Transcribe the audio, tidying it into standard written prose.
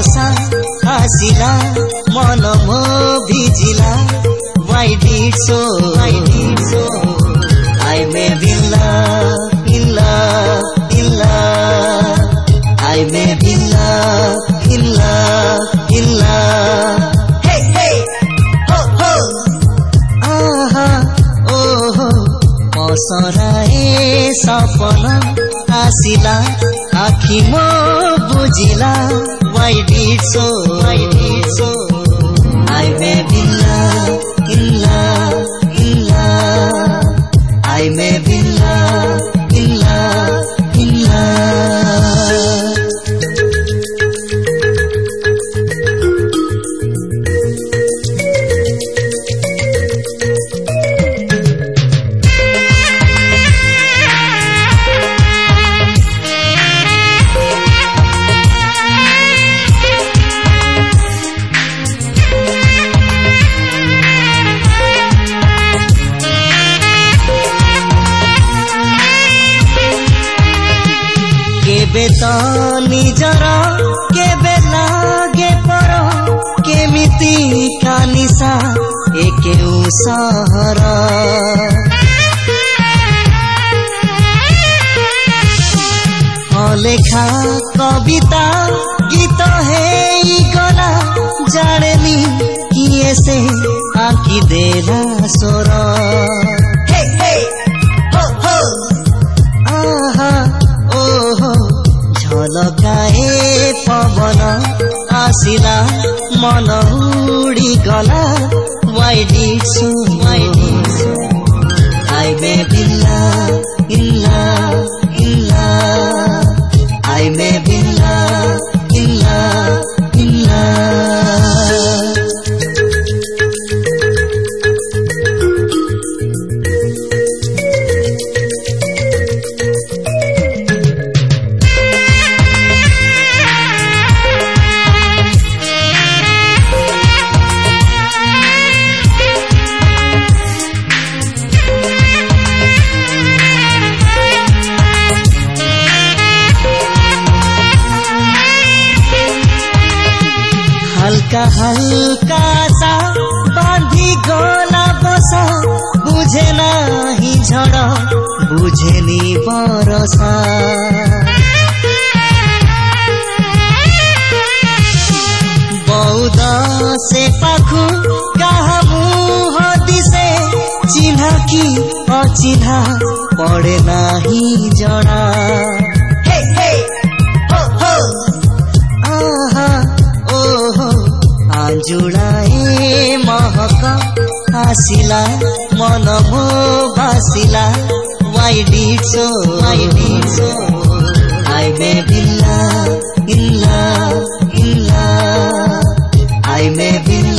भरोसा आसिला मन मो भिजिला why did so I may be in love I may be in love hey hey ho ho aha oh पसराए सपना आसिला आखि मो बुझिला why did so I may be in love I may be in love केबे तो निजर केबे लागे पर केमिति का निशा एकेउ सहर लेखा कविता गीत हे गला जानेनी किए से आंकी देला स्वर हे हे हो हो आहा ओहो झलकाए पवन आसिला मन उड़ी गला why did so I may be in love I may be in love हल्का सा बांधी गला बसा बुझे नहीं झड़ बुझे नी बरसा बौद से पाखु कहा मुह दिसे चिन्हा की अचिन्हा पड़े नहीं जड़ा हे हे हो हो आहा ओहो आंजुड़ाए महक आसिला मन मो बासिला why did so I may be in love I may be in